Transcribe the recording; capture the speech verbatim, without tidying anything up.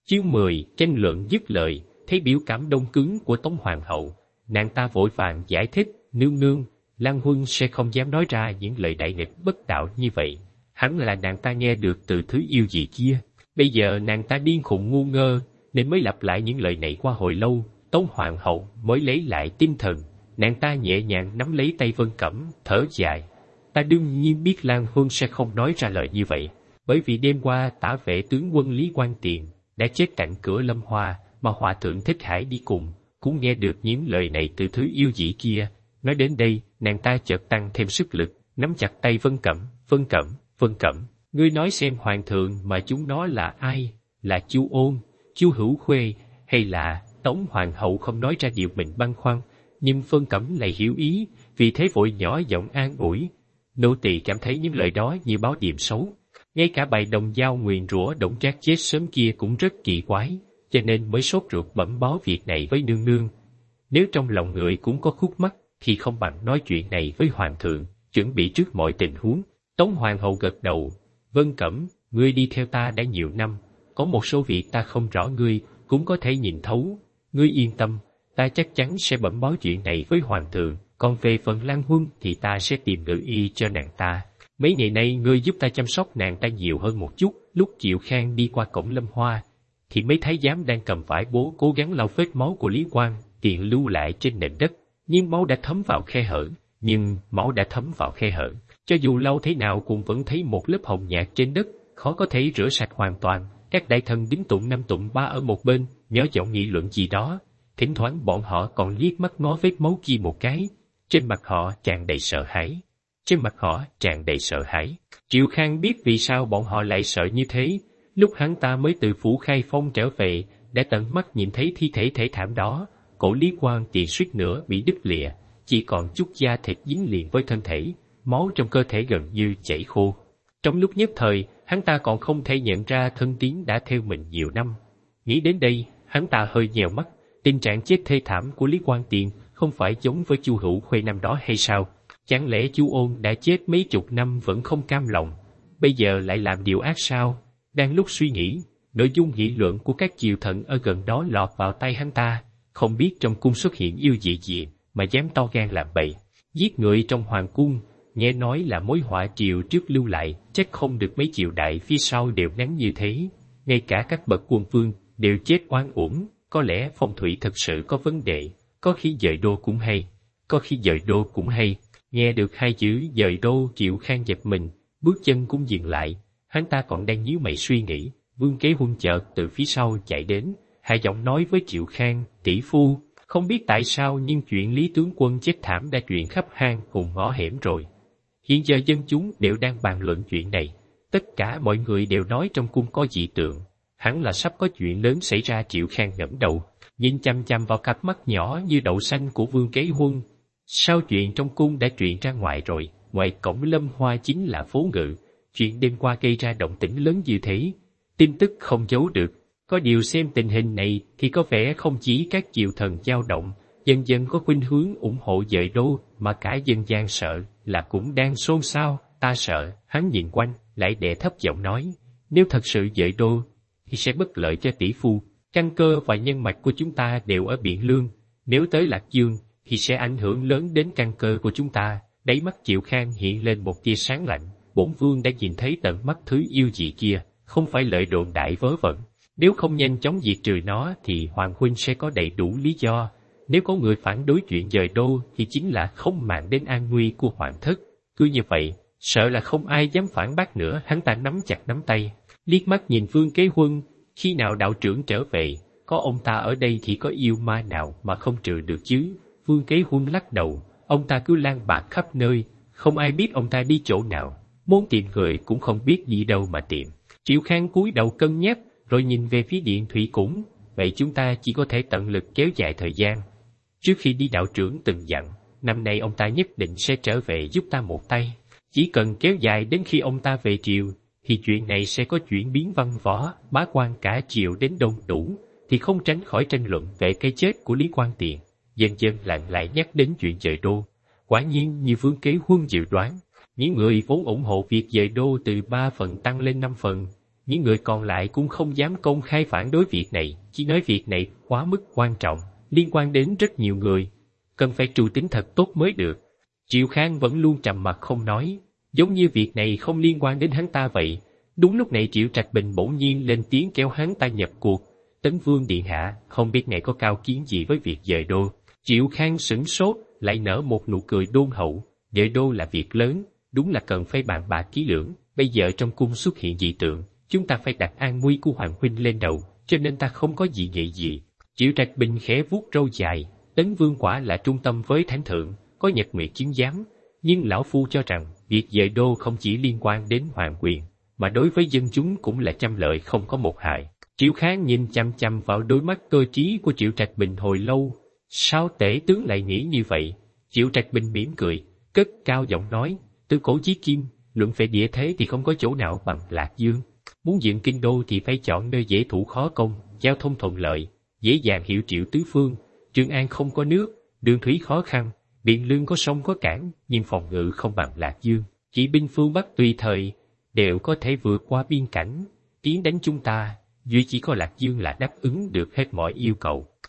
Chương mười, tranh luận dứt lời, thấy biểu cảm đông cứng của Tống Hoàng hậu, nàng ta vội vàng giải thích, nương nương, Lan Huân sẽ không dám nói ra những lời đại nghịch bất đạo như vậy. Hắn là nàng ta nghe được từ thứ yêu gì kia. Bây giờ nàng ta điên khùng ngu ngơ, nên mới lặp lại những lời này qua hồi lâu. Tống Hoàng hậu mới lấy lại tinh thần, nàng ta nhẹ nhàng nắm lấy tay Vân Cẩm, thở dài. Ta đương nhiên biết Lan Huân sẽ không nói ra lời như vậy, bởi vì đêm qua tả vệ tướng quân Lý Quang Tiền đã chết cạnh cửa Lâm Hoa, mà Hòa thượng Thích Hải đi cùng, cũng nghe được những lời này từ thứ yêu dĩ kia. Nói đến đây, nàng ta chợt tăng thêm sức lực, nắm chặt tay Vân Cẩm. Vân Cẩm, Vân Cẩm, ngươi nói xem hoàng thượng mà chúng nó là ai? Là Chu Ôn, Chu Hữu Khuê, hay là... Tống Hoàng hậu không nói ra điều mình băn khoăn, nhưng Vân Cẩm lại hiểu ý, vì thế vội nhỏ giọng an ủi. Nô tỳ cảm thấy những lời đó như báo điềm xấu. Ngay cả bài đồng dao nguyền rủa Đổng Trác chết sớm kia cũng rất kỳ quái, cho nên mới sốt ruột bẩm báo việc này với nương nương. Nếu trong lòng người cũng có khúc mắc, thì không bằng nói chuyện này với hoàng thượng, chuẩn bị trước mọi tình huống. Tống Hoàng hậu gật đầu. Vân Cẩm, ngươi đi theo ta đã nhiều năm, có một số việc ta không rõ ngươi cũng có thể nhìn thấu. Ngươi yên tâm, ta chắc chắn sẽ bẩm báo chuyện này với hoàng thượng, còn về phần Lan Huân thì ta sẽ tìm ngự y cho nàng ta. Mấy ngày nay ngươi giúp ta chăm sóc nàng ta nhiều hơn một chút. Lúc Triệu Khang đi qua cổng Lâm Hoa, thì mấy thái giám đang cầm vải bố cố gắng lau vết máu của Lý Quang Tiền lưu lại trên nền đất, nhưng máu đã thấm vào khe hở. Nhưng máu đã thấm vào khe hở, cho dù lau thế nào cũng vẫn thấy một lớp hồng nhạt trên đất, khó có thể rửa sạch hoàn toàn. Các đại thần đính tụng năm tụng ba ở một bên, nhỏ giọng nghị luận gì đó. Thỉnh thoảng bọn họ còn liếc mắt ngó vết máu kia một cái. Trên mặt họ tràn đầy sợ hãi. Trên mặt họ tràn đầy sợ hãi. Triệu Khang biết vì sao bọn họ lại sợ như thế. Lúc hắn ta mới từ phủ Khai Phong trở về, đã tận mắt nhìn thấy thi thể thể thảm đó. Cổ Lý Quang Tiền suýt nữa bị đứt lìa, chỉ còn chút da thịt dính liền với thân thể, máu trong cơ thể gần như chảy khô. Trong lúc nhất thời, hắn ta còn không thể nhận ra thân tín đã theo mình nhiều năm. Nghĩ đến đây, hắn ta hơi nhèo mắt. Tình trạng chết thê thảm của Lý Quang Tiền không phải giống với Chu Hữu Khuê năm đó hay sao? Chẳng lẽ Chu Ôn đã chết mấy chục năm vẫn không cam lòng, bây giờ lại làm điều ác sao? Đang lúc suy nghĩ, nội dung nghị luận của các triều thần ở gần đó lọt vào tay hắn ta. Không biết trong cung xuất hiện yêu dị gì mà dám to gan làm bậy, giết người trong hoàng cung. Nghe nói là mối họa triều trước lưu lại, chắc không được mấy triều đại phía sau đều nắng như thế. Ngay cả các bậc quân vương đều chết oan uổng. Có lẽ phong thủy thật sự có vấn đề. Có khi dời đô cũng hay, có khi dời đô cũng hay. Nghe được hai chữ dời đô, Triệu Khang giật mình, bước chân cũng dừng lại. Hắn ta còn đang nhíu mày suy nghĩ, Vương Kế Huân chợt từ phía sau chạy đến, hạ giọng nói với Triệu Khang, tỷ phu, không biết tại sao nhưng chuyện Lý tướng quân chết thảm đã truyền khắp hang cùng ngõ hẻm rồi. Hiện giờ dân chúng đều đang bàn luận chuyện này, tất cả mọi người đều nói trong cung có dị tượng, hẳn là sắp có chuyện lớn xảy ra. Triệu Khang ngẩng đầu, nhìn chăm chăm vào cặp mắt nhỏ như đậu xanh của Vương Kế Huân. Sao chuyện trong cung đã truyền ra ngoài rồi? Ngoài cổng Lâm Hoa chính là phố Ngự, chuyện đêm qua gây ra động tĩnh lớn như thế, tin tức không giấu được. Có điều xem tình hình này thì có vẻ không chỉ các triều thần dao động, dần dần có khuynh hướng ủng hộ dời đô, mà cả dân gian sợ là cũng đang xôn xao. Ta sợ. Hắn nhìn quanh, lại đè thấp giọng nói, nếu thật sự dời đô thì sẽ bất lợi cho tỷ phu. Căn cơ và nhân mạch của chúng ta đều ở Biện Lương, nếu tới Lạc Dương thì sẽ ảnh hưởng lớn đến căn cơ của chúng ta. Đáy mắt Triệu Khang hiện lên một tia sáng lạnh. Bổn vương đã nhìn thấy tận mắt thứ yêu dị kia, không phải lợi đồn đại vớ vẩn. Nếu không nhanh chóng diệt trừ nó thì Hoàng huynh sẽ có đầy đủ lý do. Nếu có người phản đối chuyện dời đô thì chính là không màng đến an nguy của hoàng thất. Cứ như vậy, sợ là không ai dám phản bác nữa. Hắn ta nắm chặt nắm tay, liếc mắt nhìn Vương Kế Huân. Khi nào đạo trưởng trở về, có ông ta ở đây thì có yêu ma nào mà không trừ được chứ? Vương Kế Huân lắc đầu, ông ta cứ lang bạc khắp nơi, không ai biết ông ta đi chỗ nào. Muốn tìm người cũng không biết đi đâu mà tìm. Triệu Khang cúi đầu cân nhắc, rồi nhìn về phía điện thủy cung. Vậy chúng ta chỉ có thể tận lực kéo dài thời gian. Trước khi đi đạo trưởng từng dặn, năm nay ông ta nhất định sẽ trở về giúp ta một tay. Chỉ cần kéo dài đến khi ông ta về triều, thì chuyện này sẽ có chuyển biến văn võ. Bá quan cả triều đến đông đủ, thì không tránh khỏi tranh luận về cái chết của Lý Quang Tiền. Dần dần lại lại nhắc đến chuyện dời đô. Quả nhiên như Vương Kế Huân dự đoán, những người vốn ủng hộ việc dời đô từ ba phần tăng lên năm phần. Những người còn lại cũng không dám công khai phản đối việc này, chỉ nói việc này quá mức quan trọng, liên quan đến rất nhiều người, cần phải tru tính thật tốt mới được. Triệu Khang vẫn luôn trầm mặc không nói, giống như việc này không liên quan đến hắn ta vậy. Đúng lúc này Triệu Trạch Bình bỗng nhiên lên tiếng kéo hắn ta nhập cuộc. Tấn Vương điện hạ, không biết ngài có cao kiến gì với việc dời đô? Triệu Khang sửng sốt, lại nở một nụ cười đôn hậu. Dời đô là việc lớn, đúng là cần phải bàn bạc kỹ lưỡng. Bây giờ trong cung xuất hiện dị tượng, chúng ta phải đặt an nguy của Hoàng huynh lên đầu, cho nên ta không có gì nghị gì. Triệu Trạch Bình khẽ vuốt râu dài. Tấn Vương quả là trung tâm với thánh thượng, có nhật nguyệt chứng giám, nhưng lão phu cho rằng việc dời đô không chỉ liên quan đến hoàng quyền, mà đối với dân chúng cũng là trăm lợi không có một hại. Triệu Khang nhìn chăm chăm vào đôi mắt cơ trí của Triệu Trạch Bình hồi lâu. Sao tể tướng lại nghĩ như vậy? Triệu Trạch Bình mỉm cười, cất cao giọng nói, từ cổ chí kim, luận về địa thế thì không có chỗ nào bằng Lạc Dương. Muốn dựng kinh đô thì phải chọn nơi dễ thủ khó công, giao thông thuận lợi, dễ dàng hiệu triệu tứ phương. Trường An không có nước, đường thủy khó khăn, Biện Lương có sông có cảng, nhưng phòng ngự không bằng Lạc Dương. Chỉ binh phương Bắc tùy thời đều có thể vượt qua biên cảnh, tiến đánh chúng ta, duy chỉ có Lạc Dương là đáp ứng được hết mọi yêu cầu.